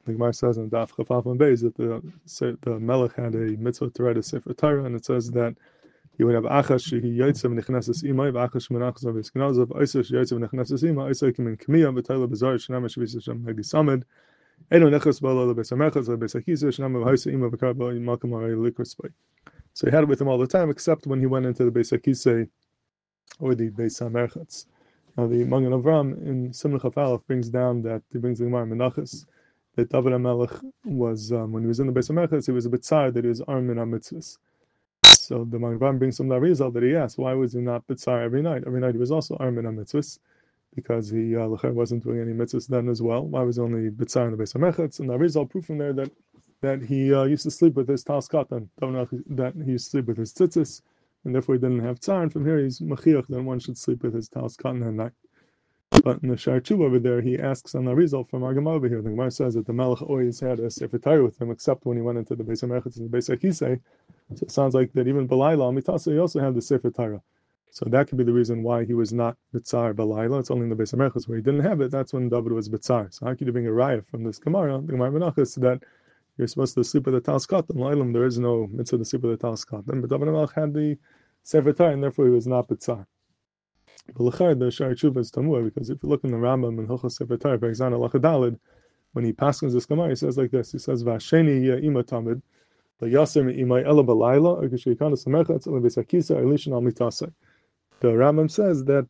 The Gemara says in Daf Chafaf and Beis that the Melech had a mitzvah to write a Sefer Torah, and it says that he would have Achash shehi yotzei v'nechneses imay, v'Achash menachas v'eskanazav, Oiseh sheyotzei v'nechneses imay, Oiseh kimin k'miyah, v'tayla b'zar shenam shvis Hashem hagdi samid, eno nechas b'alo lebeis hamerchatz lebeis hakisa shenam v'haisa imay v'kar b'alo malkam aray likrspay. So he had it with him all the time, except when he went into the Beis Hakisei or the Beis Hamerchatz. Now the Magen Avram in Simon Chaf Aleph brings down that he brings the Gemara Menachos that David HaMelech was when he was in the Beis Hamerchatz, he was a bit tzar that he was armed in mitzvahs. So the Magen Avram brings some result that he asked, why was he not bitzar every night? Every night he was also armed in mitzvahs because he wasn't doing any mitzvahs then as well. Why was he only bitzar in the Beis Hamerchatz? And the result proof from there that he used to sleep with his Talis Katan, that he used to sleep with his tzitzis, and therefore he didn't have tzar. And from here he's machiach that one should sleep with his Talis Katan at night. But in the Shar Tshuva over there, he asks on the result from our Gemara over here. The Gemara says that the Melech always had a Sefer Torah with him, except when he went into the Beis Hamerchatz and the Beis Hakisei. So it sounds like that even Balayla Amitasa, he also had the Sefer Torah. So that could be the reason why he was not Bitzar Balayla. It's only in the Beis Hamerchatz where he didn't have it. That's when David was Bitzar. So how could you bring a raya from this Gemara, the Gemara Menachos, that you're supposed to sleep with the Talis Katan? La'ilam, there is no mitzvah to sleep with the Talis Katan. But David HaMelech had the Sefer Torah, and therefore he was not Bitzar. But l'chayr, the Shari Tshuva is tamur, because if you look in the Rambam in Hilchos Sefer Torah, for example, Lachadalid, when he passes this Gemara, he says like this. He says, "V'asheni yeh ima tamid, layaser me'imay ela balayla, or k'sheikana samerchatz ela b'sakisa elishin al mitasei." The Rambam says that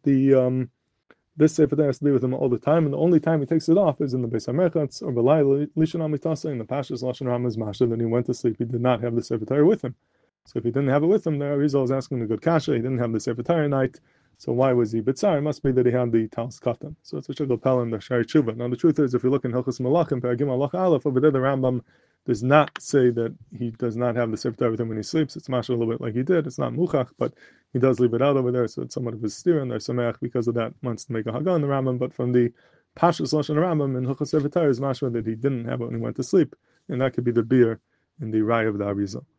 this Sefer Torah has to be with him all the time, and the only time he takes it off is in the Beis Hamerchatz or balayla elishin al mitasei. In the Pashas Lashon Rambam's Masha, then he went to sleep. He did not have the Sefer Torah with him. So if he didn't have it with him, the Arizal was asking the good kasha. He didn't have the Sefer Torah night. So why was he bitzar? It must be that he had the Talis Katan. So it's a shuggal pel in the Shari Tshuva. Now the truth is, if you look in Hilchos Malachim, Peragim Alach Aleph, over there the Rambam does not say that he does not have the Sefer Torah with him when he sleeps. It's mashal a little bit like he did. It's not muchach, but he does leave it out over there. So it's somewhat of a steer, and they're sameach because of that, wants to make a haggah in the Rambam. But from the Pashas Lashon Rambam in Hilchos Sefer Torah is mashal that he didn't have it when he went to sleep, and that could be the beer in the Raya of the Arizal.